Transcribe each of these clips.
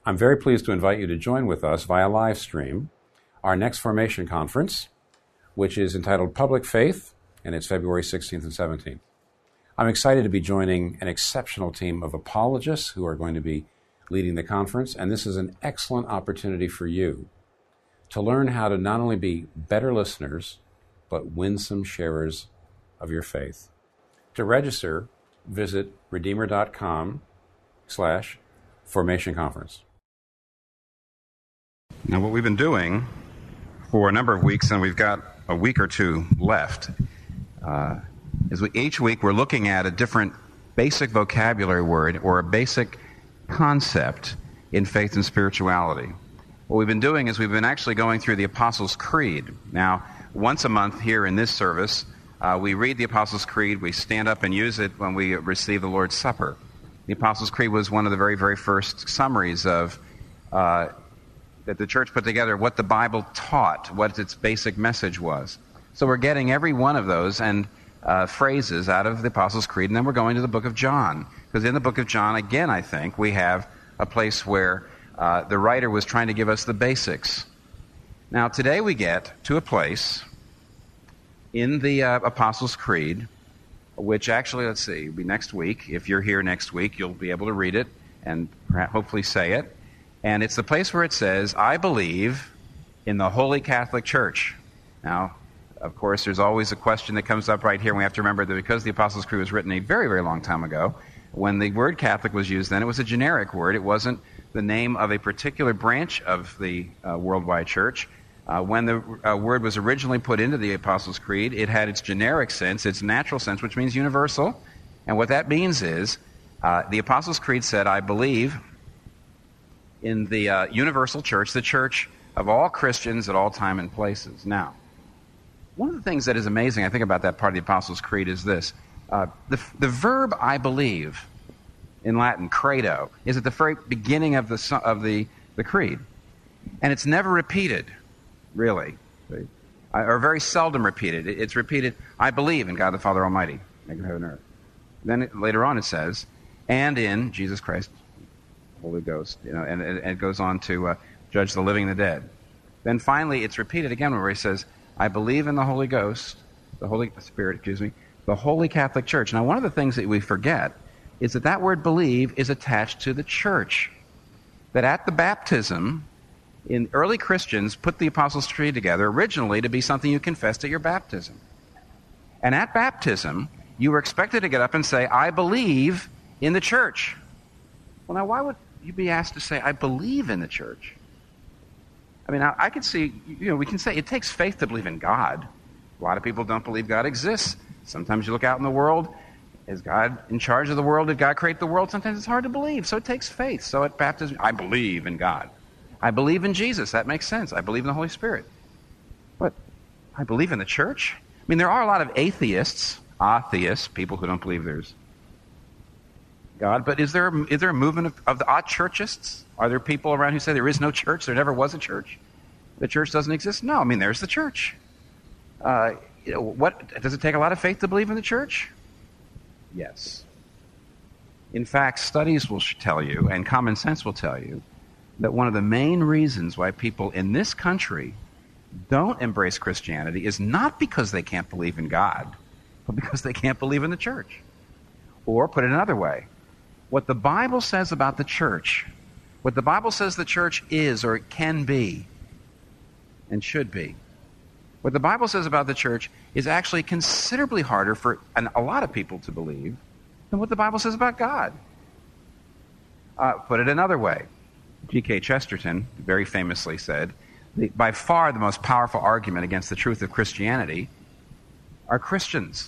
I'm very pleased to invite you to join with us via live stream our next formation conference, which is entitled Public Faith, and it's February 16th and 17th. I'm excited to be joining an exceptional team of apologists who are going to be leading the conference, and this is an excellent opportunity for you to learn how to not only be better listeners, but winsome sharers of your faith. To register, visit redeemer.com/formation conference. Now, what we've been doing for a number of weeks, and we've got a week or two left, is each week we're looking at a different basic vocabulary word or a basic concept in faith and spirituality. What we've been doing is we've been actually going through the Apostles' Creed. Now, once a month here in this service, we read the Apostles' Creed. We stand up and use it when we receive the Lord's Supper. The Apostles' Creed was one of the very, very first summaries of that the church put together, what the Bible taught, what its basic message was. So we're getting every one of those and phrases out of the Apostles' Creed, and then we're going to the book of John. Because in the book of John, again, I think, we have a place where the writer was trying to give us the basics. Now, today we get to a place in the Apostles' Creed, which actually, let's see, will be next week. If you're here next week, you'll be able to read it and hopefully say it. And it's the place where it says, I believe in the Holy Catholic Church. Now, of course, there's always a question that comes up right here, and we have to remember that because the Apostles' Creed was written a very, very long time ago, when the word Catholic was used then, it was a generic word. It wasn't the name of a particular branch of the worldwide church. When the word was originally put into the Apostles' Creed, it had its generic sense, its natural sense, which means universal. And what that means is the Apostles' Creed said, I believe in the universal church, the church of all Christians at all time and places. Now, one of the things that is amazing, I think, about that part of the Apostles' Creed is this. The verb I believe, in Latin, credo, is at the very beginning of the creed. And it's never repeated, really, or very seldom repeated. It's repeated, I believe in God the Father Almighty, maker of heaven and earth. Then later on it says, and in Jesus Christ, Holy Ghost, and it goes on to judge the living and the dead. Then finally it's repeated again where he says, I believe in the Holy Ghost, the Holy Spirit, the Holy Catholic Church. Now, one of the things that we forget is that word believe is attached to the church. That at the baptism, early Christians put the Apostles' Creed together originally to be something you confessed at your baptism. And at baptism, you were expected to get up and say, I believe in the church. Well, now, why would you be asked to say, I believe in the church? I mean, I could see, we can say it takes faith to believe in God. A lot of people don't believe God exists. Sometimes you look out in the world, is God in charge of the world? Did God create the world? Sometimes it's hard to believe, so it takes faith. So at baptism, I believe in God. I believe in Jesus. That makes sense. I believe in the Holy Spirit. But I believe in the church? I mean, there are a lot of atheists, people who don't believe there's God, but is there a movement of the churchists? Are there people around who say there is no church, there never was a church? The church doesn't exist? No, I mean, there's the church. What does it take a lot of faith to believe in the church? Yes. In fact, studies will tell you, and common sense will tell you, that one of the main reasons why people in this country don't embrace Christianity is not because they can't believe in God, but because they can't believe in the church. Or, put it another way, what the Bible says about the church, what the Bible says the church is or it can be and should be, what the Bible says about the church is actually considerably harder for a lot of people to believe than what the Bible says about God. Put it another way, G.K. Chesterton very famously said, by far the most powerful argument against the truth of Christianity are Christians.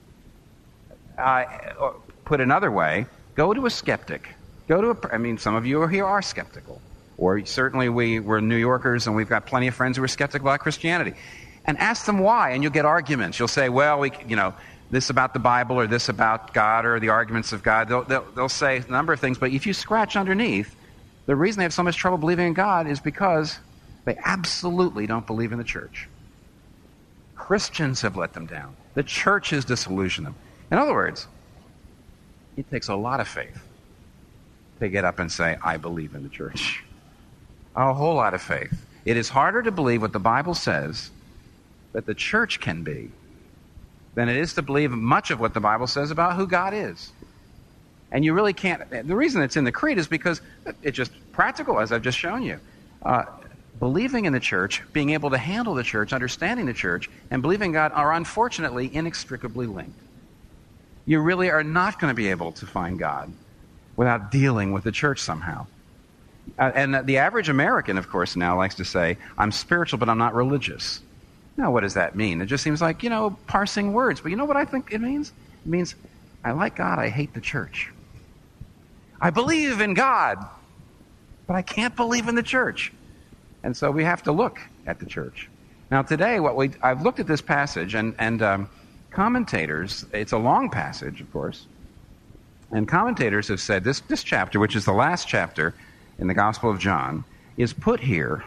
Put another way, go to a skeptic. Some of you here are skeptical. Or certainly we're New Yorkers and we've got plenty of friends who are skeptical about Christianity. And ask them why, and you'll get arguments. You'll say, well, this about the Bible or this about God or the arguments of God. They'll say a number of things, but if you scratch underneath, the reason they have so much trouble believing in God is because they absolutely don't believe in the church. Christians have let them down. The church has disillusioned them. In other words, it takes a lot of faith to get up and say, I believe in the church. A whole lot of faith. It is harder to believe what the Bible says that the church can be than it is to believe much of what the Bible says about who God is. And you really can't. The reason it's in the creed is because it's just practical, as I've just shown you. Believing in the church, being able to handle the church, understanding the church, and believing God are unfortunately inextricably linked. You really are not going to be able to find God without dealing with the church somehow. And the average American, of course, now likes to say, I'm spiritual, but I'm not religious. Now, what does that mean? It just seems like, parsing words. But you know what I think it means? It means, I like God, I hate the church. I believe in God, but I can't believe in the church. And so we have to look at the church. Now, today, I've looked at this passage, and commentators, it's a long passage, of course, and commentators have said this chapter, which is the last chapter in the Gospel of John, is put here.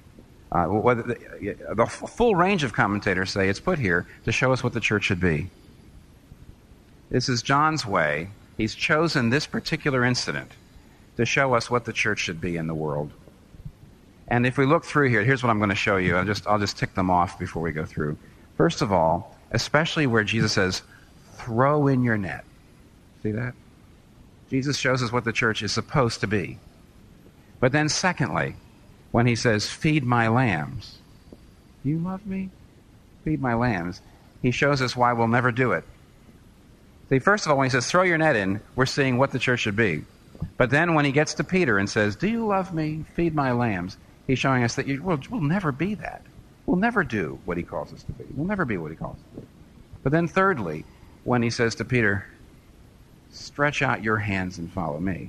The full range of commentators say it's put here to show us what the church should be. This is John's way. He's chosen this particular incident to show us what the church should be in the world. And if we look through here, here's what I'm going to show you. I'll just tick them off before we go through. First of all, especially where Jesus says, throw in your net. See that? Jesus shows us what the church is supposed to be. But then secondly, when he says, feed my lambs, do you love me? Feed my lambs. He shows us why we'll never do it. See, first of all, when he says, throw your net in, we're seeing what the church should be. But then when he gets to Peter and says, do you love me? Feed my lambs. He's showing us that we'll never be that. We'll never do what he calls us to be. We'll never be what he calls us to be. But then thirdly, when he says to Peter, stretch out your hands and follow me,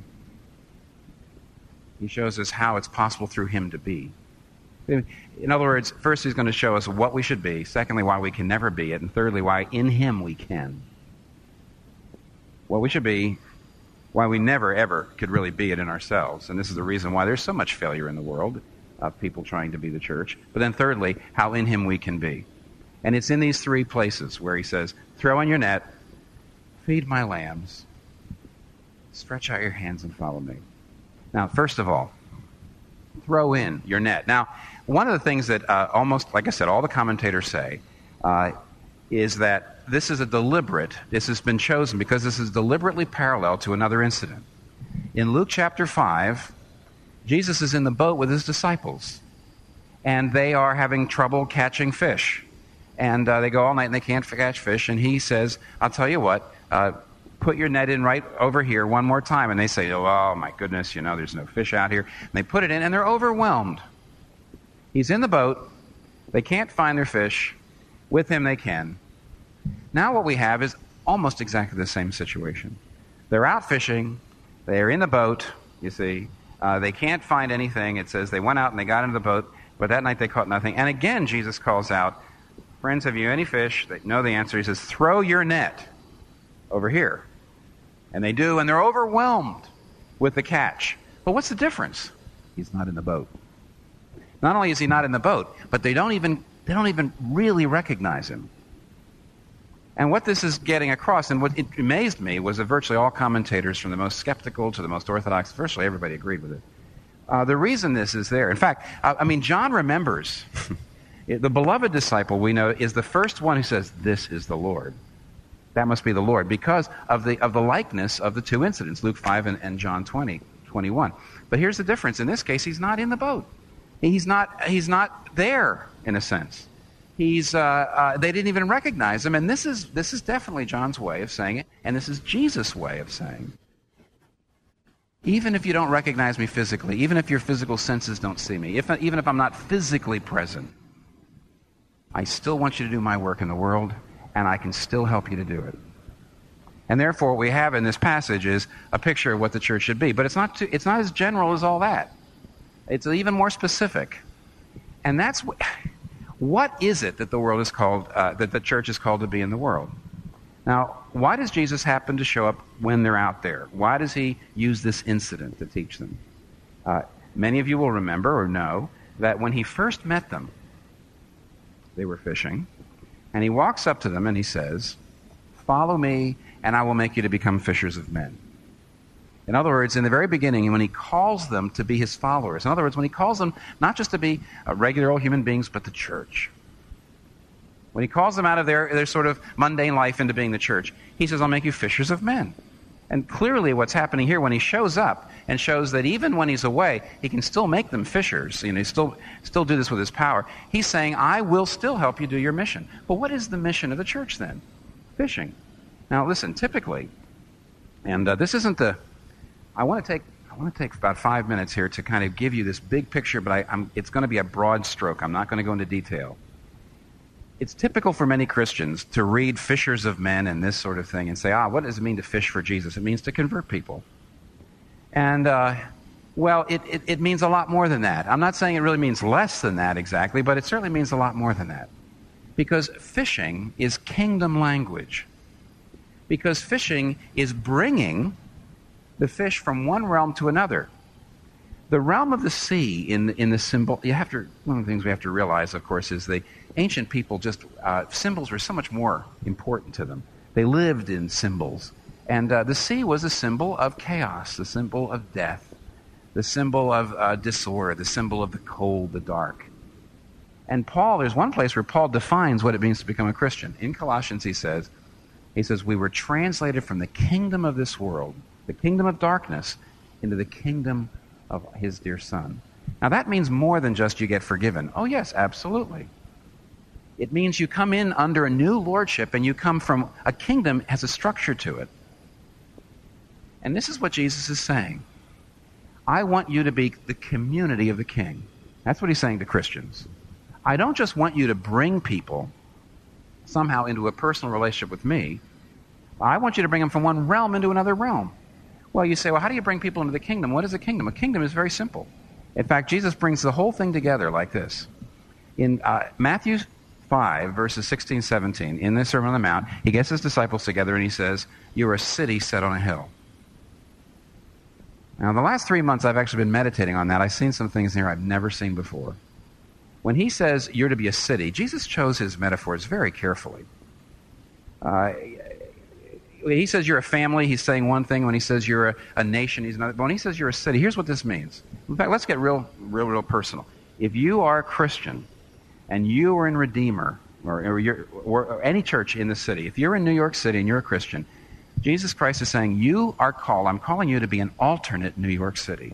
he shows us how it's possible through him to be. In other words, first he's going to show us what we should be. Secondly, why we can never be it. And thirdly, why in him we can. What we should be, why we never, ever could really be it in ourselves. And this is the reason why there's so much failure in the world of people trying to be the church. But then thirdly, how in him we can be. And it's in these three places where he says, throw in your net, feed my lambs, stretch out your hands and follow me. Now, first of all, throw in your net. Now, one of the things that almost, like I said, all the commentators say is that this has been chosen because this is deliberately parallel to another incident. In Luke chapter 5, Jesus is in the boat with his disciples, and they are having trouble catching fish. And they go all night and they can't catch fish, and he says, I'll tell you what, put your net in right over here one more time. And they say, oh my goodness, there's no fish out here. And they put it in, and they're overwhelmed. He's in the boat. They can't find their fish. With him they can. Now what we have is almost exactly the same situation. They're out fishing. They're in the boat, you see. They can't find anything. It says they went out and they got into the boat, but that night they caught nothing. And again, Jesus calls out, friends, have you any fish? They know the answer. He says, throw your net over here. And they do, and they're overwhelmed with the catch. But what's the difference? He's not in the boat. Not only is he not in the boat, but they don't even really recognize him. And what this is getting across, and what it amazed me, was that virtually all commentators, from the most skeptical to the most orthodox, virtually everybody agreed with it. The reason this is there, in fact, John remembers. The beloved disciple, we know, is the first one who says, this is the Lord. That must be the Lord, because of the likeness of the two incidents, Luke 5 and John 20:21. But here's the difference. In this case, he's not in the boat. He's not there, in a sense. They didn't even recognize him, and this is definitely John's way of saying it, and this is Jesus' way of saying it. Even if you don't recognize me physically, even if your physical senses don't see me, even if I'm not physically present, I still want you to do my work in the world, and I can still help you to do it. And therefore, what we have in this passage is a picture of what the church should be. But it's not as general as all that. It's even more specific. And that's what is it that the world is called, that the church is called to be in the world? Now, why does Jesus happen to show up when they're out there? Why does he use this incident to teach them? Many of you will remember or know that when he first met them, they were fishing, and he walks up to them and he says, follow me, and I will make you to become fishers of men. In other words, in the very beginning, when he calls them to be his followers, in other words, when he calls them not just to be regular old human beings, but the church. When he calls them out of their sort of mundane life into being the church, he says, I'll make you fishers of men. And clearly what's happening here when he shows up and shows that even when he's away, he can still make them fishers, he still do this with his power. He's saying, I will still help you do your mission. But what is the mission of the church then? Fishing. Now listen, typically, and this isn't the... I want to take about 5 minutes here to kind of give you this big picture, but it's going to be a broad stroke. I'm not going to go into detail. It's typical for many Christians to read fishers of men and this sort of thing and say, what does it mean to fish for Jesus? It means to convert people. And, it means a lot more than that. I'm not saying it really means less than that exactly, but it certainly means a lot more than that. Because fishing is kingdom language. Because fishing is bringing the fish from one realm to another. The realm of the sea in the symbol, one of the things we have to realize, of course, is the ancient people symbols were so much more important to them. They lived in symbols. And the sea was a symbol of chaos, the symbol of death, the symbol of disorder, the symbol of the cold, the dark. And there's one place where Paul defines what it means to become a Christian. In Colossians, he says, we were translated from the kingdom of this world, the kingdom of darkness, into the kingdom of his dear Son. Now that means more than just you get forgiven. Oh yes, absolutely. It means you come in under a new lordship and you come from a kingdom that has a structure to it. And this is what Jesus is saying. I want you to be the community of the King. That's what he's saying to Christians. I don't just want you to bring people somehow into a personal relationship with me. I want you to bring them from one realm into another realm. Well, you say, how do you bring people into the kingdom? What is a kingdom? A kingdom is very simple. In fact, Jesus brings the whole thing together like this. In Matthew 5, verses 16, 17, in the Sermon on the Mount, he gets his disciples together and he says, you're a city set on a hill. Now, the last 3 months I've actually been meditating on that. I've seen some things here I've never seen before. When he says you're to be a city, Jesus chose his metaphors very carefully. He says you're a family, he's saying one thing. When he says you're a nation, he's another. But when he says you're a city, here's what this means. In fact, let's get real personal. If you are a Christian and you are in Redeemer or any church in the city, if you're in New York City and you're a Christian, Jesus Christ is saying I'm calling you to be an alternate New York City.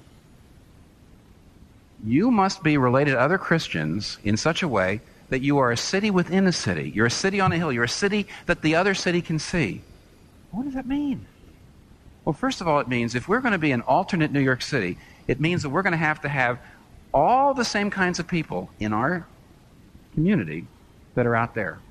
You must be related to other Christians in such a way that you are a city within a city. You're a city on a hill. You're a city that the other city can see. What does that mean? Well, first of all, it means if we're going to be an alternate New York City, it means that we're going to have all the same kinds of people in our community that are out there.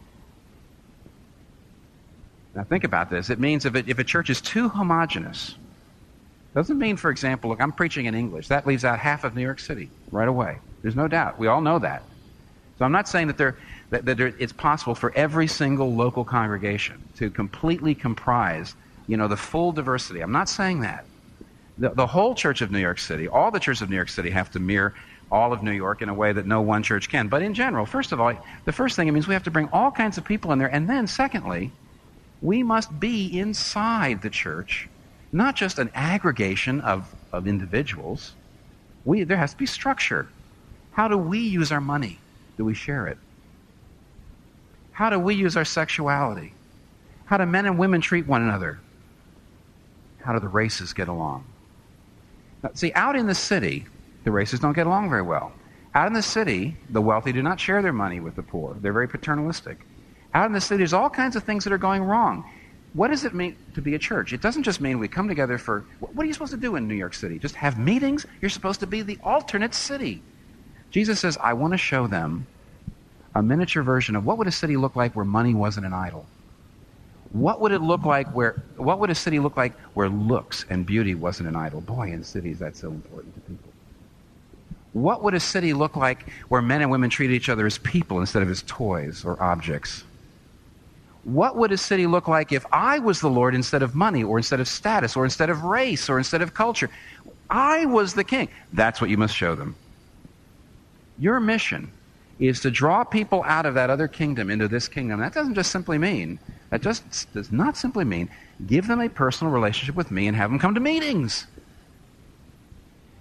Now think about this. It means if a church is too homogeneous, doesn't mean, for example, look, I'm preaching in English. That leaves out half of New York City right away. There's no doubt. We all know that. So I'm not saying that it's possible for every single local congregation to completely comprise, the full diversity. I'm not saying that. The whole Church of New York City, all the churches of New York City have to mirror all of New York in a way that no one church can. But in general, first of all, the first thing it means we have to bring all kinds of people in there. And then secondly, we must be inside the church, not just an aggregation of individuals. There has to be structure. How do we use our money? Do we share it? How do we use our sexuality? How do men and women treat one another? How do the races get along? Now, see, out in the city, the races don't get along very well. Out in the city, the wealthy do not share their money with the poor. They're very paternalistic. Out in the city, there's all kinds of things that are going wrong. What does it mean to be a church? It doesn't just mean we come together for... What are you supposed to do in New York City? Just have meetings? You're supposed to be the alternate city. Jesus says, I want to show them a miniature version of what would a city look like where money wasn't an idol. What would a city look like where looks and beauty wasn't an idol? Boy, in cities, that's so important to people. What would a city look like where men and women treated each other as people instead of as toys or objects? What would a city look like if I was the Lord instead of money or instead of status or instead of race or instead of culture? I was the king. That's what you must show them. Your mission is to draw people out of that other kingdom into this kingdom. That does not simply mean give them a personal relationship with me and have them come to meetings.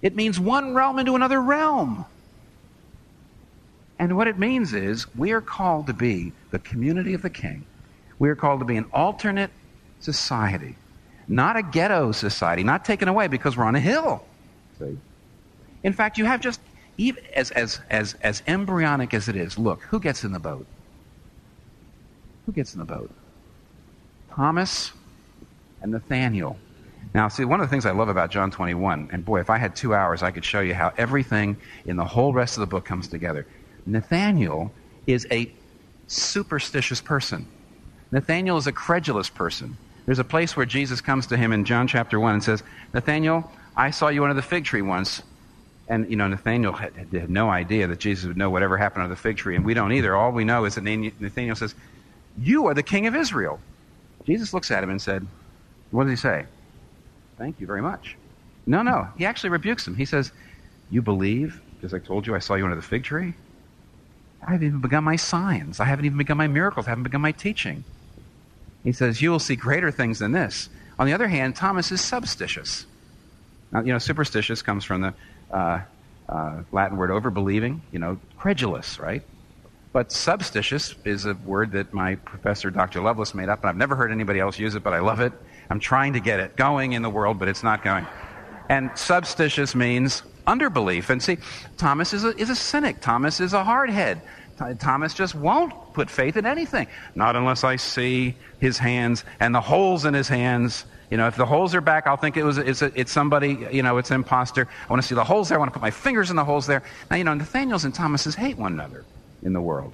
It means one realm into another realm. And what it means is we are called to be the community of the King. We are called to be an alternate society, not a ghetto society, not taken away because we're on a hill. See? In fact, you have just, even as embryonic as it is, look, who gets in the boat? Who gets in the boat? Thomas and Nathaniel. Now, see, one of the things I love about John 21, and boy, if I had 2 hours, I could show you how everything in the whole rest of the book comes together. Nathaniel is a superstitious person. Nathaniel is a credulous person. There's a place where Jesus comes to him in John chapter 1 and says, Nathaniel, I saw you under the fig tree once. And, Nathaniel had no idea that Jesus would know whatever happened under the fig tree, and we don't either. All we know is that Nathaniel says, you are the King of Israel. Jesus looks at him and said, what does he say? Thank you very much. No. He actually rebukes him. He says, you believe because I told you I saw you under the fig tree? I haven't even begun my signs. I haven't even begun my miracles. I haven't begun my teaching. He says, you will see greater things than this. On the other hand, Thomas is substitious. Now, superstitious comes from the Latin word overbelieving, credulous, right? But substitious is a word that my professor, Dr. Lovelace, made up, and I've never heard anybody else use it, but I love it. I'm trying to get it going in the world, but it's not going. And substitious means underbelief. And see, Thomas is a cynic. Thomas is a hardhead. Thomas just won't put faith in anything. Not unless I see his hands and the holes in his hands. If the holes are back, I'll think it's somebody, it's an imposter. I want to see the holes there. I want to put my fingers in the holes there. Now, Nathaniel's and Thomases hate one another in the world.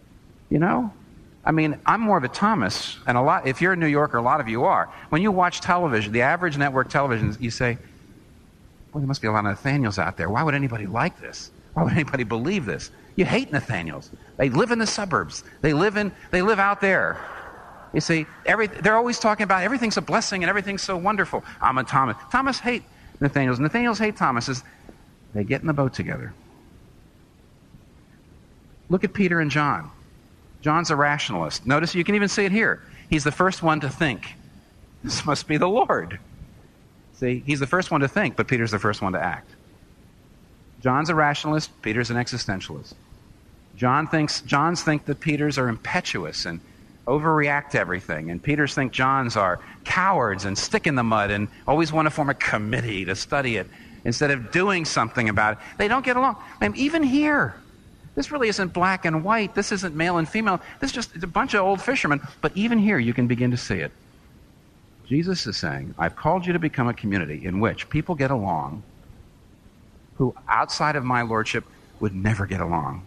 I'm more of a Thomas, and if you're in New Yorker, a lot of you are. When you watch television, the average network television, you say, well, there must be a lot of Nathaniels out there. Why would anybody like this? Why would anybody believe this? You hate Nathaniels. They live in the suburbs. They live out there. You see, they're always talking about everything's a blessing and everything's so wonderful. I'm a Thomas. Thomas hate Nathaniels. Nathaniels hate Thomases. They get in the boat together. Look at Peter and John. John's a rationalist. Notice you can even see it here. He's the first one to think, this must be the Lord. See, he's the first one to think, but Peter's the first one to act. John's a rationalist. Peter's an existentialist. John's think that Peter's are impetuous and overreact to everything. And Peter's think John's are cowards and stick in the mud and always want to form a committee to study it instead of doing something about it. They don't get along. Even here, this really isn't black and white. This isn't male and female. This is just a bunch of old fishermen. But even here, you can begin to see it. Jesus is saying, I've called you to become a community in which people get along who outside of my lordship would never get along.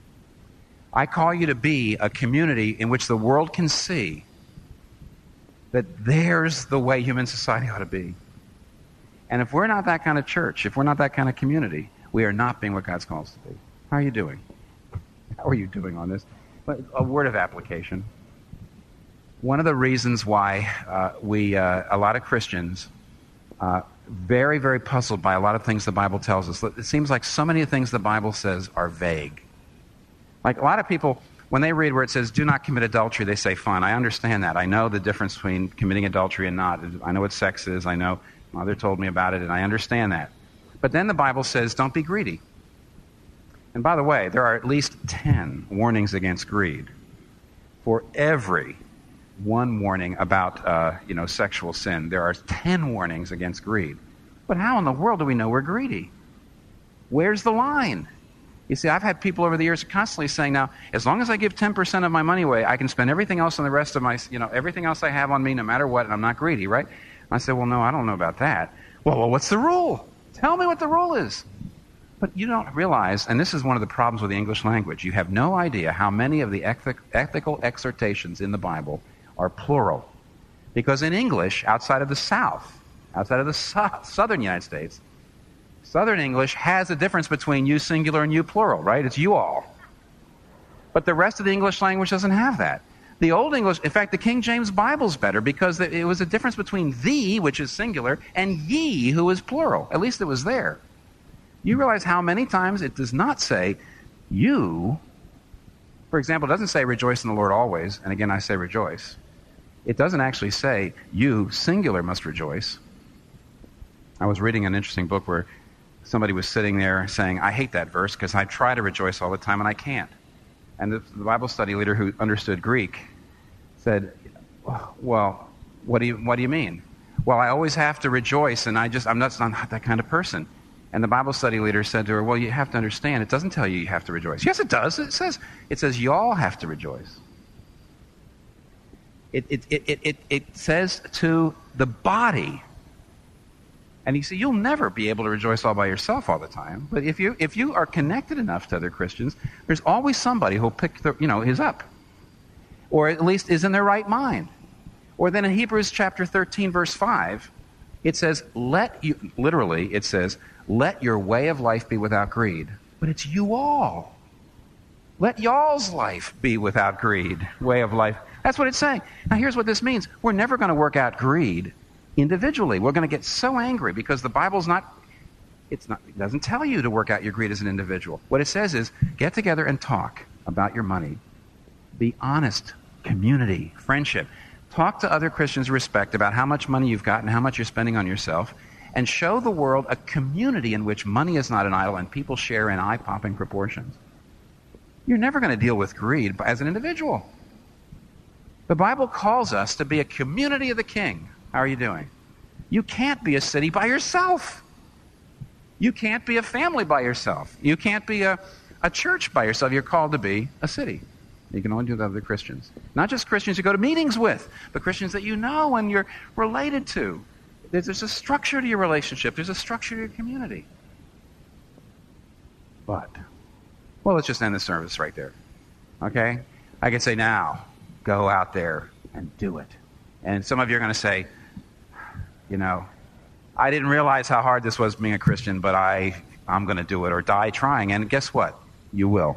I call you to be a community in which the world can see that there's the way human society ought to be. And if we're not that kind of church, if we're not that kind of community, we are not being what God's called us to be. How are you doing? How are you doing on this? But a word of application. One of the reasons why a lot of Christians, very, very puzzled by a lot of things the Bible tells us. It seems like so many things the Bible says are vague. Like a lot of people, when they read where it says, do not commit adultery, they say, fine, I understand that. I know the difference between committing adultery and not. I know what sex is. I know Mother told me about it, and I understand that. But then the Bible says, don't be greedy. And by the way, there are at least 10 warnings against greed. For every one warning about sexual sin, there are 10 warnings against greed. But how in the world do we know we're greedy? Where's the line? You see, I've had people over the years constantly saying, now, as long as I give 10% of my money away, I can spend everything else on the rest of my, everything else I have on me, no matter what, and I'm not greedy, right? And I said, well, no, I don't know about that. Well, what's the rule? Tell me what the rule is. But you don't realize, and this is one of the problems with the English language, you have no idea how many of the ethical exhortations in the Bible are plural. Because in English, outside of the South, outside of the southern United States, Southern English has a difference between you singular and you plural, right? It's you all. But the rest of the English language doesn't have that. The Old English, in fact, the King James Bible's better because it was a difference between thee, which is singular, and ye, who is plural. At least it was there. You realize how many times it does not say you. For example, it doesn't say rejoice in the Lord always, and again I say rejoice. It doesn't actually say you, singular, must rejoice. I was reading an interesting book where somebody was sitting there saying, I hate that verse because I try to rejoice all the time and I can't. And the Bible study leader who understood Greek said, well, what do you mean? Well, I always have to rejoice, and I'm not that kind of person. And the Bible study leader said to her, well, you have to understand, it doesn't tell you have to rejoice. Yes, it does. It says you all have to rejoice. It says to the body. And you see, you'll never be able to rejoice all by yourself all the time. But if you are connected enough to other Christians, there's always somebody who'll pick his up, or at least is in their right mind. Or then in Hebrews chapter 13, verse 5, it says, let your way of life be without greed. But it's you all. Let y'all's life be without greed, way of life. That's what it's saying. Now here's what this means. We're never going to work out greed individually. We're going to get so angry because the Bible's it doesn't tell you to work out your greed as an individual. What it says is, get together and talk about your money. Be honest. Community. Friendship. Talk to other Christians with respect about how much money you've got and how much you're spending on yourself, and show the world a community in which money is not an idol and people share in eye-popping proportions. You're never going to deal with greed as an individual. The Bible calls us to be a community of the King. How are you doing? You can't be a city by yourself. You can't be a family by yourself. You can't be a church by yourself. You're called to be a city. You can only do that with other Christians. Not just Christians you go to meetings with, but Christians that you know and you're related to. There's a structure to your relationship. There's a structure to your community. But, well, let's just end the service right there. Okay? I can say, now, go out there and do it. And some of you are going to say, I didn't realize how hard this was being a Christian, but I'm going to do it or die trying. And guess what? You will.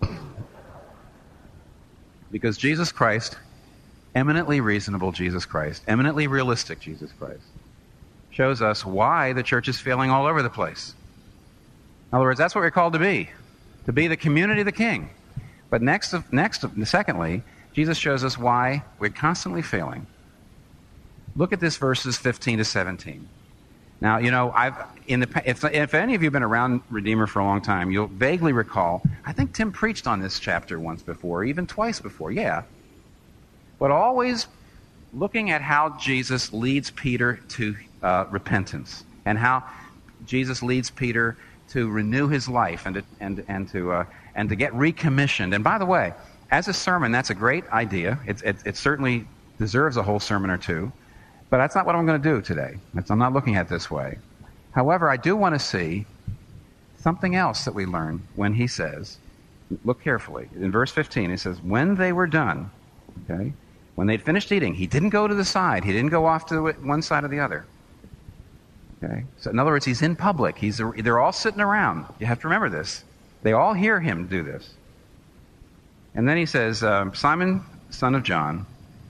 Because Jesus Christ, eminently reasonable Jesus Christ, eminently realistic Jesus Christ, shows us why the church is failing all over the place. In other words, that's what we're called to be the community of the King. But secondly, Jesus shows us why we're constantly failing. Look at this, verses 15 to 17. Now, if any of you have been around Redeemer for a long time, you'll vaguely recall, I think Tim preached on this chapter once before, even twice before, yeah. But always looking at how Jesus leads Peter to repentance, and how Jesus leads Peter to renew his life and to get recommissioned. And by the way, as a sermon, that's a great idea. It certainly deserves a whole sermon or two. But that's not what I'm going to do today. I'm not looking at it this way. However, I do want to see something else that we learn when he says, look carefully. In verse 15, he says, when they were done, okay, when they'd finished eating, he didn't go to the side. He didn't go off to one side or the other. Okay? So in other words, he's in public. They're all sitting around. You have to remember this. They all hear him do this. And then he says, Simon, son of John,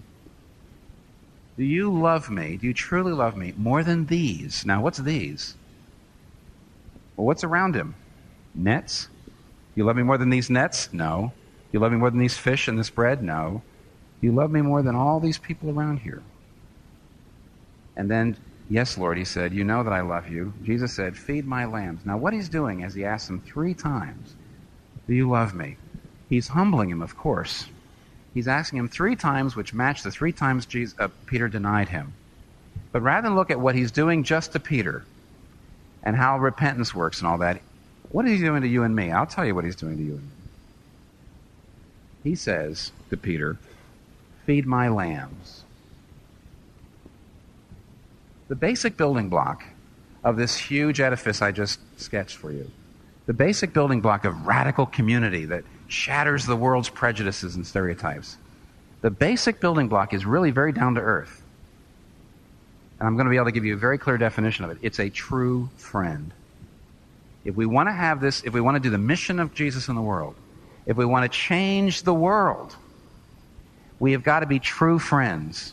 do you love me? Do you truly love me more than these? Now, what's these? Well, what's around him? Nets? You love me more than these nets? No. You love me more than these fish and this bread? No. You love me more than all these people around here. And then, yes, Lord, he said, you know that I love you. Jesus said, feed my lambs. Now, what he's doing is he asks him 3 times, do you love me? He's humbling him, of course. He's asking him 3 times, which match the 3 times Peter denied him. But rather than look at what he's doing just to Peter and how repentance works and all that, what is he doing to you and me? I'll tell you what he's doing to you and me. He says to Peter, feed my lambs. The basic building block of this huge edifice I just sketched for you, the basic building block of radical community that shatters the world's prejudices and stereotypes. The basic building block is really very down to earth. And I'm going to be able to give you a very clear definition of it. It's a true friend. If we want to have this, if we want to do the mission of Jesus in the world, if we want to change the world, we have got to be true friends.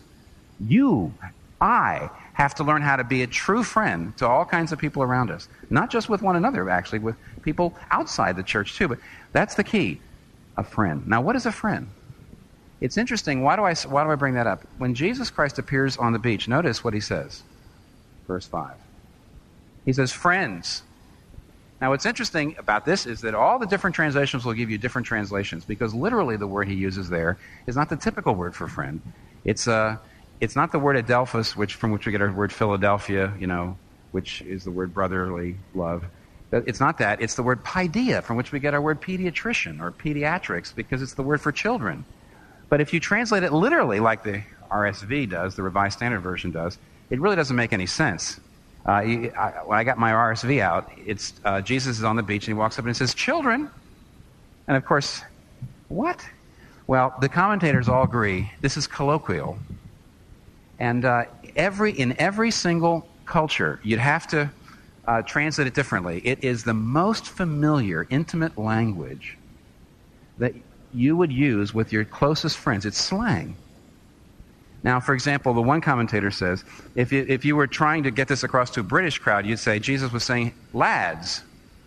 I have to learn how to be a true friend to all kinds of people around us. Not just with one another, actually, with people outside the church too. But that's the key. A friend. Now, what is a friend? It's interesting. Why do I bring that up? When Jesus Christ appears on the beach, notice what he says. Verse 5. He says, friends, Now, what's interesting about this is that all the different translations will give you different translations, because literally the word he uses there is not the typical word for friend. It's not the word adelphos, from which we get our word Philadelphia, which is the word brotherly love. It's not that. It's the word paideia, from which we get our word pediatrician or pediatrics, because it's the word for children. But if you translate it literally, like the RSV does, the Revised Standard Version does, it really doesn't make any sense. When I got my RSV out, it's Jesus is on the beach and he walks up and he says, "Children." And of course, what? Well, the commentators all agree this is colloquial. And in every single culture, you'd have to translate it differently. It is the most familiar, intimate language that you would use with your closest friends. It's slang. Now, for example, the one commentator says, if you were trying to get this across to a British crowd, you'd say Jesus was saying, "Lads."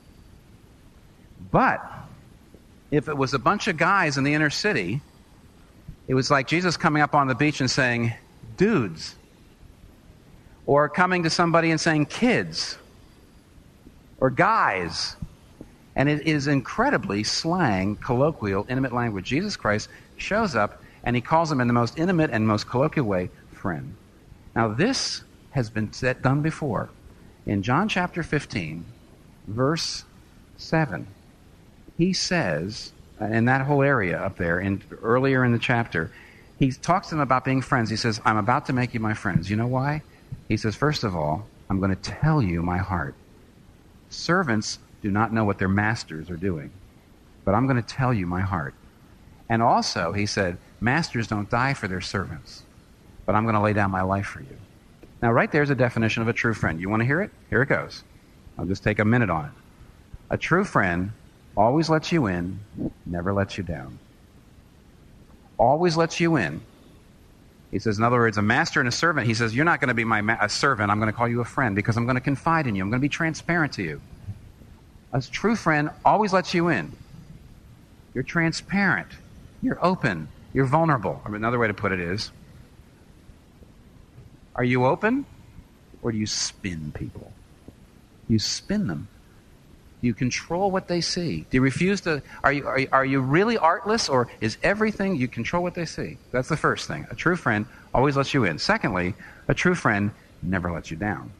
But if it was a bunch of guys in the inner city, it was like Jesus coming up on the beach and saying, "Dudes." Or coming to somebody and saying, "Kids." Or "Guys." And it is incredibly slang, colloquial, intimate language. Jesus Christ shows up and he calls them in the most intimate and most colloquial way, friend. Now, this has been done before. In John chapter 15, verse 7, he says, in that whole area up there, earlier in the chapter, he talks to them about being friends. He says, "I'm about to make you my friends." You know why? He says, "First of all, I'm going to tell you my heart. Servants do not know what their masters are doing, but I'm going to tell you my heart." And also, he said, "Masters don't die for their servants, but I'm going to lay down my life for you." Now, right there's a definition of a true friend. You want to hear it? Here it goes. I'll just take a minute on it. A true friend always lets you in, never lets you down. Always lets you in. He says, in other words, a master and a servant, he says, "You're not going to be a servant. I'm going to call you a friend because I'm going to confide in you. I'm going to be transparent to you." A true friend always lets you in. You're transparent. You're open. You're vulnerable. Another way to put it is, are you open or do you spin people? You spin them. Do you control what they see? Do you refuse to? Are you really artless, or is everything you control what they see? That's the first thing. A true friend always lets you in. Secondly, a true friend never lets you down.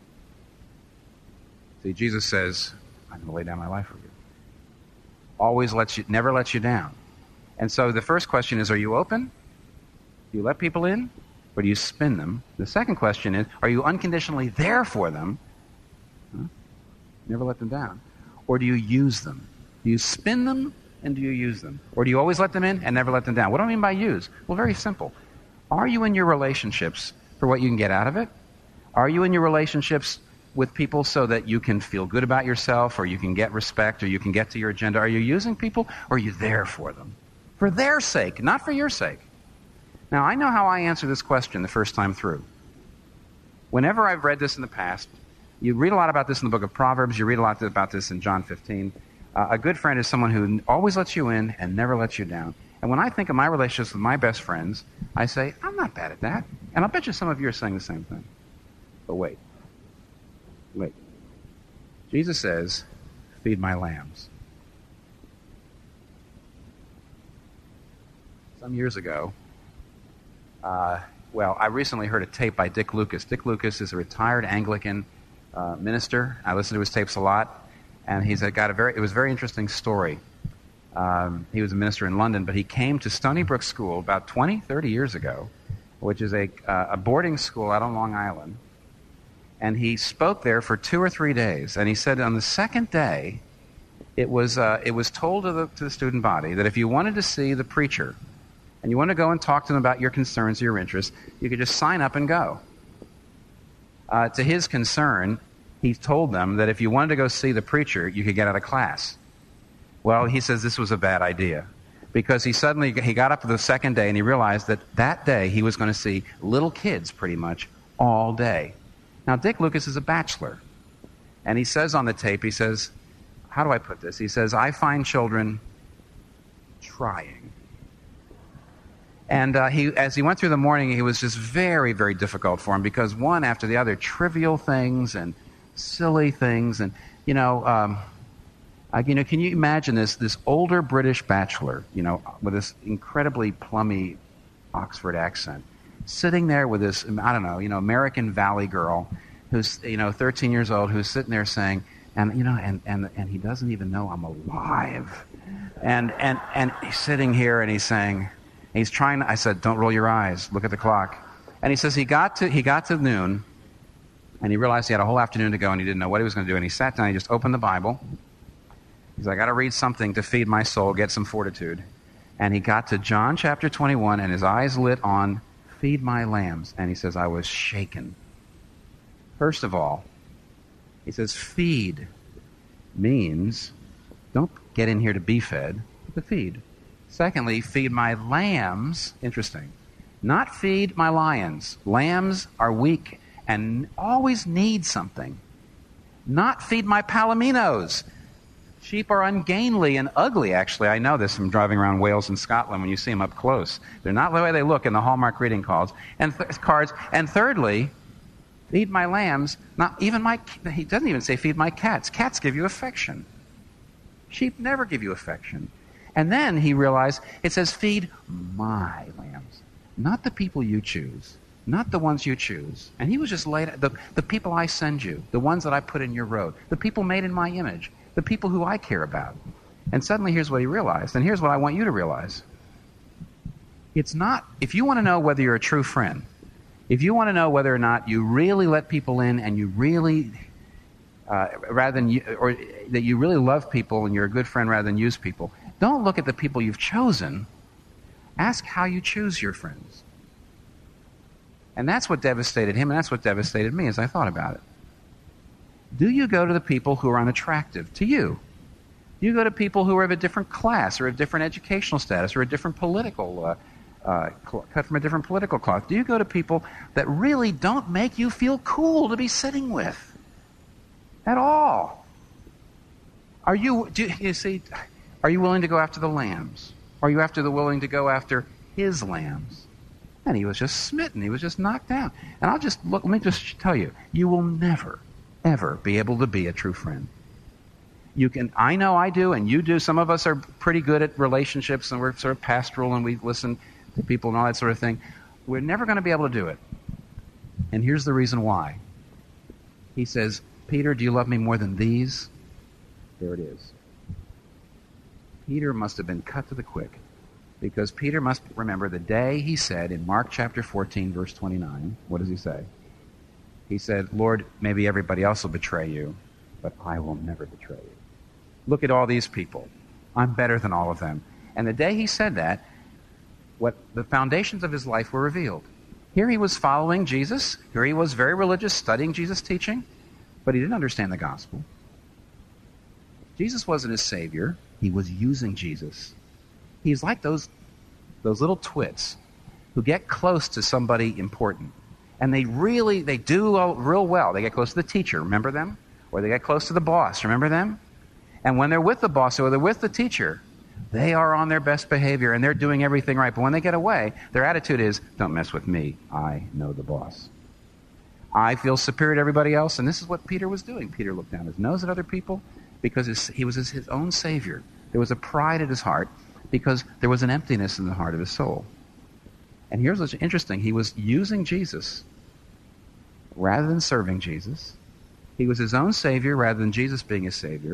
See, Jesus says, "I'm going to lay down my life for you." Always never lets you down. And so the first question is, are you open? Do you let people in? Or do you spin them? The second question is, are you unconditionally there for them? Never let them down. Or do you use them? Do you spin them and do you use them? Or do you always let them in and never let them down? What do I mean by use? Well, very simple. Are you in your relationships for what you can get out of it? Are you in your relationships with people so that you can feel good about yourself, or you can get respect, or you can get to your agenda? Are you using people, or are you there for them? For their sake, not for your sake. Now, I know how I answer this question the first time through. Whenever I've read this in the past, you read a lot about this in the book of Proverbs, you read a lot about this in John 15. A good friend is someone who always lets you in and never lets you down. And when I think of my relationships with my best friends, I say, I'm not bad at that. And I'll bet you some of you are saying the same thing. But wait. Jesus says, "Feed my lambs." Some years ago, I recently heard a tape by Dick Lucas. Dick Lucas is a retired Anglican minister. I listen to his tapes a lot, and it was a very interesting story. He was a minister in London, but he came to Stony Brook School about 20, 30 years ago, which is a boarding school out on Long Island, and he spoke there for 2 or 3 days. And he said on the second day, it was told to the student body that if you wanted to see the preacher and you want to go and talk to them about your concerns or your interests, you could just sign up and go. To his concern, he told them that if you wanted to go see the preacher, you could get out of class. Well, he says this was a bad idea, because he got up the second day and he realized that day he was going to see little kids pretty much all day. Now, Dick Lucas is a bachelor, and he says on the tape, he says, how do I put this? He says, "I find children trying." And as he went through the morning, it was just very, very difficult for him, because one after the other, trivial things and silly things. And Can you imagine this older British bachelor, with this incredibly plummy Oxford accent, sitting there with this, American Valley girl who's, 13 years old, who's sitting there saying, and he doesn't even know I'm alive. And he's sitting here and he's saying, I said, don't roll your eyes, look at the clock. And he says he got to noon, and he realized he had a whole afternoon to go, and he didn't know what he was going to do. And he sat down, he just opened the Bible. He's like, I got to read something to feed my soul, get some fortitude. And he got to John chapter 21, and his eyes lit on, feed my lambs. And he says, I was shaken. First of all, he says, feed means don't get in here to be fed, but to feed. Secondly, feed my lambs. Interesting. Not feed my lions. Lambs are weak and always need something. Not feed my palominos. Sheep are ungainly and ugly, actually. I know this from driving around Wales and Scotland when you see them up close. They're not the way they look in the Hallmark greeting cards. And thirdly, feed my lambs. He doesn't even say feed my cats. Cats give you affection. Sheep never give you affection. And then he realized it says feed my lambs. Not the people you choose. Not the ones you choose. And he was just the people I send you, the ones that I put in your road, the people made in my image, the people who I care about. And suddenly here's what he realized, and here's what I want you to realize. It's not, if you want to know whether you're a true friend, if you want to know whether or not you really let people in and you really, or that you really love people and you're a good friend rather than use people, don't look at the people you've chosen. Ask how you choose your friends. And that's what devastated him, and that's what devastated me as I thought about it. Do you go to the people who are unattractive to you? Do you go to people who are of a different class or a different educational status or a different political, cut from a different political cloth? Do you go to people that really don't make you feel cool to be sitting with at all? Are you willing to go after the lambs? Are you willing to go after his lambs? And he was just smitten. He was just knocked down. And let me just tell you, you will never, ever be able to be a true friend. I know I do, and you do. Some of us are pretty good at relationships, and we're sort of pastoral, and we listen to people and all that sort of thing. We're never going to be able to do it. And here's the reason why. He says, Peter, do you love me more than these? There it is. Peter must have been cut to the quick, because Peter must remember the day he said in Mark chapter 14, verse 29, what does he say? He said, Lord, maybe everybody else will betray you, but I will never betray you. Look at all these people. I'm better than all of them. And the day he said that, what the foundations of his life were revealed. Here he was following Jesus. Here he was very religious, studying Jesus' teaching, but he didn't understand the gospel. Jesus wasn't his Savior. He was using Jesus. He's like those little twits who get close to somebody important. And they do real well. They get close to the teacher, remember them? Or they get close to the boss, remember them? And when they're with the boss or they're with the teacher, they are on their best behavior and they're doing everything right. But when they get away, their attitude is, don't mess with me. I know the boss. I feel superior to everybody else. And this is what Peter was doing. Peter looked down his nose at other people because he was his own Savior. There was a pride at his heart because there was an emptiness in the heart of his soul. And here's what's interesting. He was using Jesus rather than serving Jesus. He was his own Savior rather than Jesus being his Savior.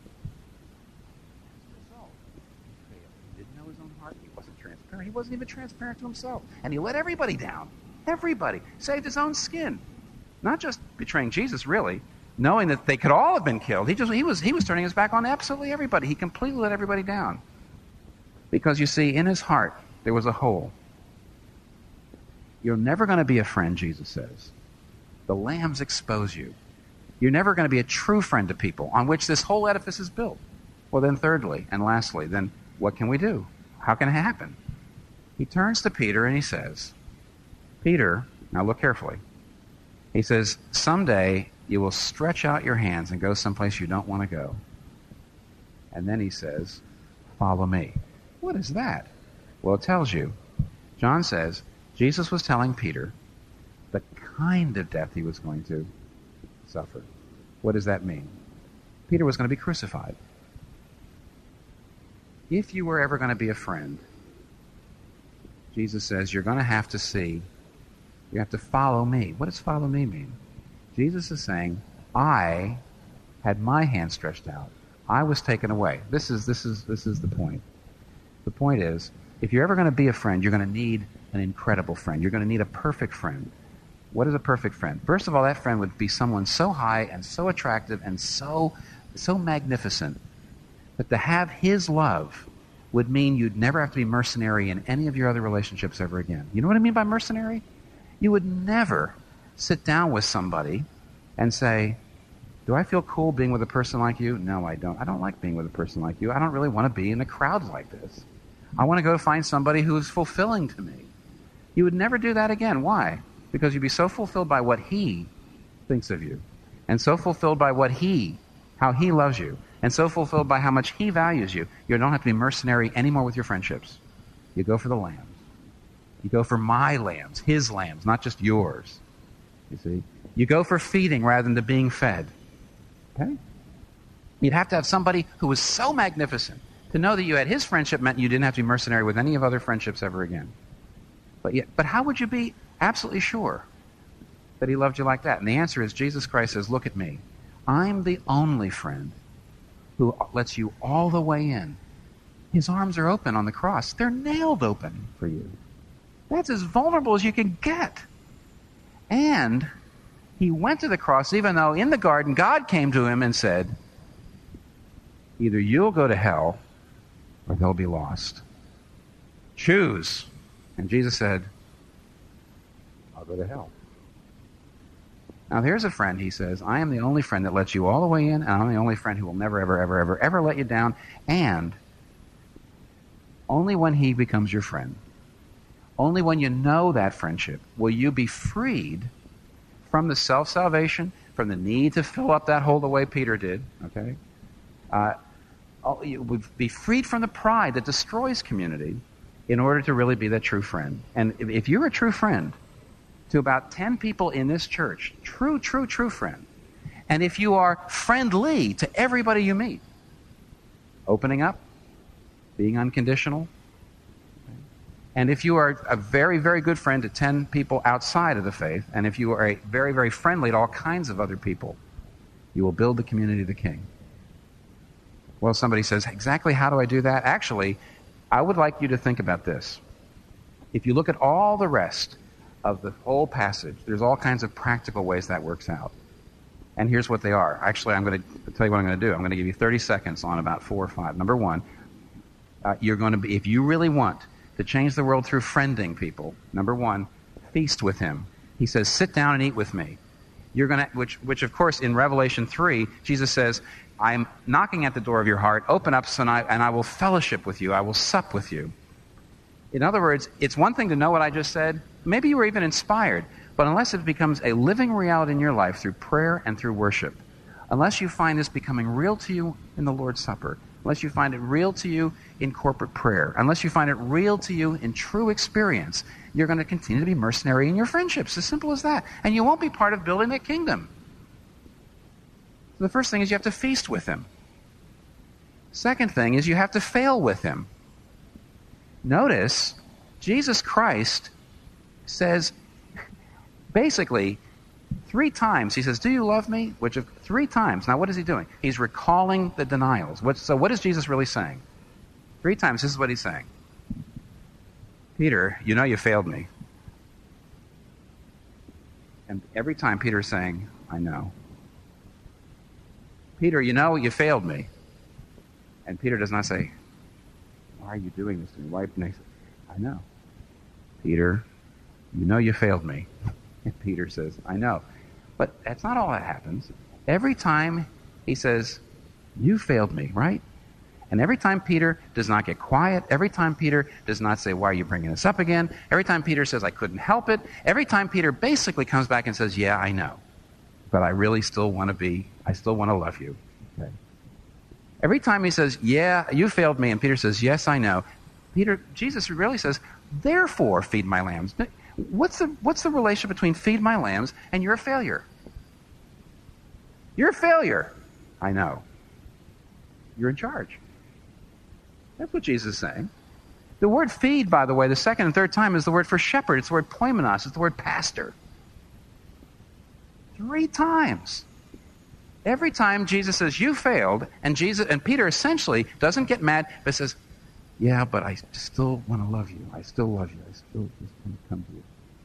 He didn't know his own heart. He wasn't transparent. He wasn't even transparent to himself. And he let everybody down. Everybody. Saved his own skin. Not just betraying Jesus, really, knowing that they could all have been killed. He was turning his back on absolutely everybody. He completely let everybody down. Because, you see, in his heart, there was a hole. You're never going to be a friend, Jesus says. The lambs expose you. You're never going to be a true friend to people on which this whole edifice is built. Well, then thirdly and lastly, then what can we do? How can it happen? He turns to Peter and he says, Peter, now look carefully. He says, someday you will stretch out your hands and go someplace you don't want to go. And then he says, follow me. What is that? Well, it tells you. John says, Jesus was telling Peter the kind of death he was going to suffer. What does that mean? Peter was going to be crucified. If you were ever going to be a friend, Jesus says you're going to have to see, you have to follow me. What does follow me mean? Jesus is saying, I had my hand stretched out. I was taken away. This is the point. The point is, if you're ever going to be a friend, you're going to need an incredible friend. You're going to need a perfect friend. What is a perfect friend? First of all, that friend would be someone so high and so attractive and so magnificent that to have his love would mean you'd never have to be mercenary in any of your other relationships ever again. You know what I mean by mercenary? You would never sit down with somebody and say, do I feel cool being with a person like you? No, I don't. I don't like being with a person like you. I don't really want to be in a crowd like this. I want to go find somebody who is fulfilling to me. You would never do that again. Why? Because you'd be so fulfilled by what he thinks of you, and so fulfilled by how he loves you, and so fulfilled by how much he values you. You don't have to be mercenary anymore with your friendships. You go for the lambs. You go for my lambs, his lambs, not just yours. You see? You go for feeding rather than to being fed. Okay? You'd have to have somebody who was so magnificent to know that you had his friendship meant you didn't have to be mercenary with any of other friendships ever again. But how would you be absolutely sure that he loved you like that? And the answer is Jesus Christ says, look at me. I'm the only friend who lets you all the way in. His arms are open on the cross. They're nailed open for you. That's as vulnerable as you can get. And he went to the cross even though in the garden God came to him and said, either you'll go to hell or they'll be lost. Choose. And Jesus said, I'll go to hell. Now here's a friend, he says, I am the only friend that lets you all the way in, and I'm the only friend who will never, ever, ever, ever, ever let you down, and only when he becomes your friend, only when you know that friendship, will you be freed from the self-salvation, from the need to fill up that hole the way Peter did, okay? You would be freed from the pride that destroys community in order to really be that true friend. And if you're a true friend to about 10 people in this church, true friend, and if you are friendly to everybody you meet, opening up, being unconditional, and if you are a very, very good friend to 10 people outside of the faith, and if you are a very, very friendly to all kinds of other people, you will build the community of the King. Well, somebody says, exactly how do I do that? Actually, I would like you to think about this. If you look at all the rest of the whole passage, there's all kinds of practical ways that works out. And here's what they are. Actually, I'm going to tell you what I'm going to do. I'm going to give you 30 seconds on about 4 or 5. Number one, you're going to be, if you really want to change the world through friending people, number one, feast with him. He says, sit down and eat with me. You're going to, which of course in Revelation 3, Jesus says, I'm knocking at the door of your heart, open up and I will fellowship with you, I will sup with you. In other words, it's one thing to know what I just said, maybe you were even inspired, but unless it becomes a living reality in your life through prayer and through worship, unless you find this becoming real to you in the Lord's Supper, unless you find it real to you in corporate prayer, unless you find it real to you in true experience, you're going to continue to be mercenary in your friendships. As simple as that. And you won't be part of building that kingdom. So the first thing is you have to feast with him. Second thing is you have to fail with him. Notice, Jesus Christ says, basically, 3 times, he says, do you love me? Which of 3 times. Now, what is he doing? He's recalling the denials. So what is Jesus really saying? 3 times, this is what he's saying. Peter, you know you failed me. And every time Peter's saying, I know. Peter, you know you failed me. And Peter does not say, why are you doing this to me? Why? I know. Peter, you know you failed me. And Peter says, I know. But that's not all that happens. Every time he says, you failed me, right? And every time Peter does not get quiet, every time Peter does not say, why are you bringing this up again? Every time Peter says, I couldn't help it. Every time Peter basically comes back and says, yeah, I know. But I really still want to love you. Okay. Every time he says, yeah, you failed me, and Peter says, yes, I know. Jesus really says, therefore feed my lambs. What's the relationship between feed my lambs and you're a failure? You're a failure. I know. you're in charge. That's what Jesus is saying. The word feed, by the way, the second and third time is the word for shepherd. It's the word poimenos. It's the word pastor. 3 times. Every time Jesus says, you failed, and Peter essentially doesn't get mad, but says, yeah, but I still want to love you. I still love you. I still just want to come to you.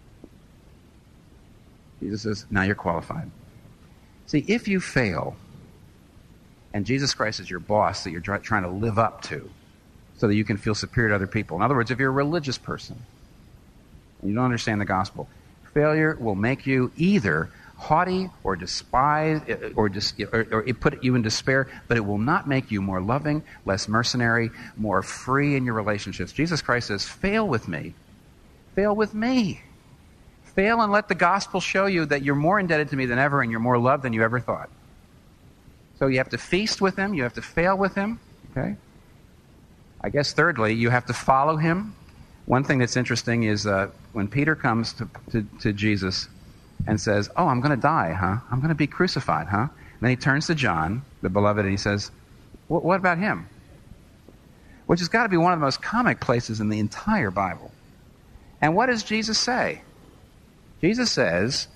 Jesus says, now you're qualified. See, if you fail, and Jesus Christ is your boss that you're trying to live up to, so that you can feel superior to other people. In other words, if you're a religious person, and you don't understand the gospel, failure will make you either haughty or despise, or it put you in despair, but it will not make you more loving, less mercenary, more free in your relationships. Jesus Christ says, fail with me. Fail with me. Fail and let the gospel show you that you're more indebted to me than ever and you're more loved than you ever thought. So you have to feast with him. You have to fail with him. Okay? I guess thirdly, you have to follow him. One thing that's interesting is when Peter comes to Jesus and says, oh, I'm going to die, huh? I'm going to be crucified, huh? And then he turns to John, the beloved, and he says, what about him? Which has got to be one of the most comic places in the entire Bible. And what does Jesus say? Jesus says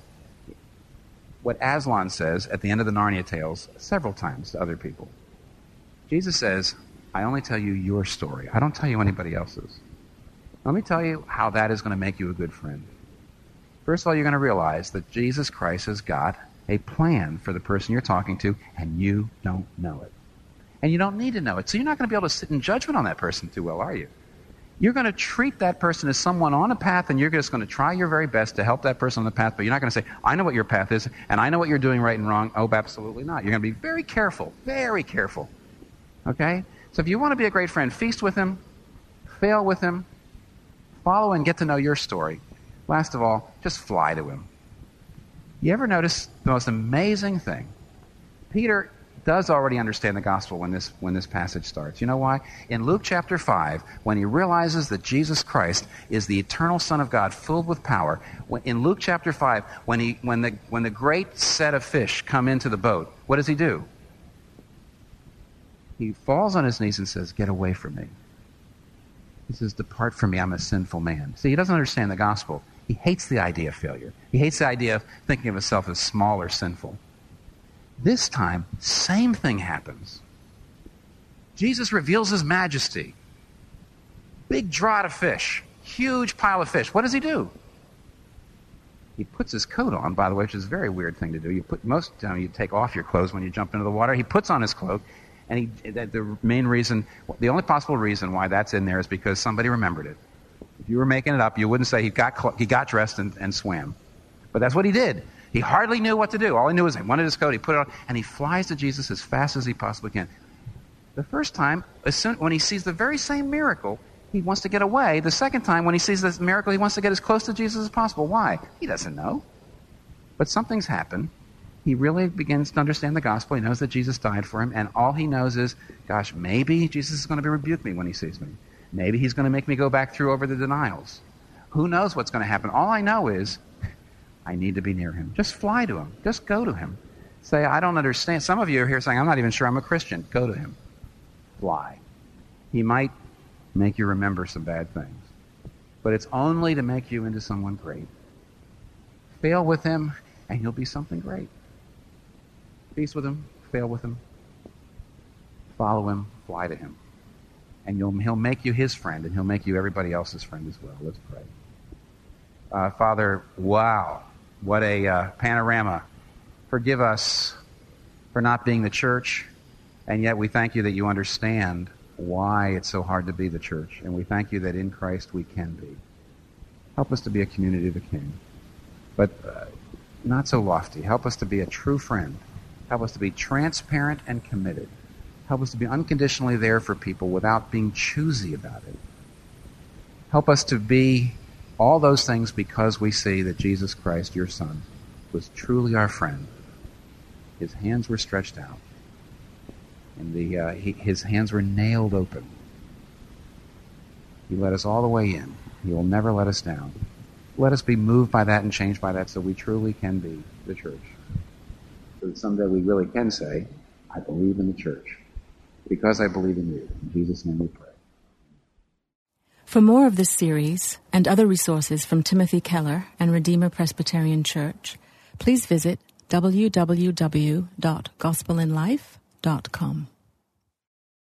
what Aslan says at the end of the Narnia Tales several times to other people. Jesus says, I only tell you your story. I don't tell you anybody else's. Let me tell you how that is going to make you a good friend. First of all, you're going to realize that Jesus Christ has got a plan for the person you're talking to, and you don't know it. And you don't need to know it. So you're not going to be able to sit in judgment on that person too well, are you? You're going to treat that person as someone on a path, and you're just going to try your very best to help that person on the path, but you're not going to say, I know what your path is, and I know what you're doing right and wrong. Oh, absolutely not. You're going to be very careful, very careful. Okay? So if you want to be a great friend, feast with him, fail with him, follow and get to know your story. Last of all, just fly to him. You ever notice the most amazing thing? Peter does already understand the gospel when this passage starts. You know why? In Luke chapter 5, when he realizes that Jesus Christ is the eternal Son of God, filled with power, in Luke chapter 5, when the great set of fish come into the boat, what does he do? He falls on his knees and says, get away from me. He says, depart from me, I'm a sinful man. See, he doesn't understand the gospel. He hates the idea of failure. He hates the idea of thinking of himself as small or sinful. This time, same thing happens. Jesus reveals his majesty. Big draught of fish. Huge pile of fish. What does he do? He puts his coat on, by the way, which is a very weird thing to do. Most of the time you take off your clothes when you jump into the water. He puts on his cloak, and the only possible reason why that's in there is because somebody remembered it. If you were making it up, you wouldn't say he got dressed and swam. But that's what he did. He hardly knew what to do. All he knew was he wanted his coat, he put it on, and he flies to Jesus as fast as he possibly can. The first time, when he sees the very same miracle, he wants to get away. The second time, when he sees this miracle, he wants to get as close to Jesus as possible. Why? He doesn't know. But something's happened. He really begins to understand the gospel. He knows that Jesus died for him, and all he knows is, gosh, maybe Jesus is going to rebuke me when he sees me. Maybe he's going to make me go back through over the denials. Who knows what's going to happen? All I know is I need to be near him. Just fly to him. Just go to him. Say, I don't understand. Some of you are here saying, I'm not even sure I'm a Christian. Go to him. Fly. He might make you remember some bad things, but it's only to make you into someone great. Fail with him, and you'll be something great. Feast with him, fail with him, follow him, fly to him. And he'll make you his friend, and he'll make you everybody else's friend as well. Let's pray. Father, wow, what a panorama. Forgive us for not being the church, and yet we thank you that you understand why it's so hard to be the church, and we thank you that in Christ we can be. Help us to be a community of the King, but not so lofty. Help us to be a true friend. Help us to be transparent and committed. Help us to be unconditionally there for people without being choosy about it. Help us to be all those things because we see that Jesus Christ, your Son, was truly our friend. His hands were stretched out, and his hands were nailed open. He led us all the way in. He will never let us down. Let us be moved by that and changed by that so we truly can be the church. So that someday we really can say, I believe in the church. because I believe in you. In Jesus' name we pray. For more of this series and other resources from Timothy Keller and Redeemer Presbyterian Church, please visit www.gospelinlife.com.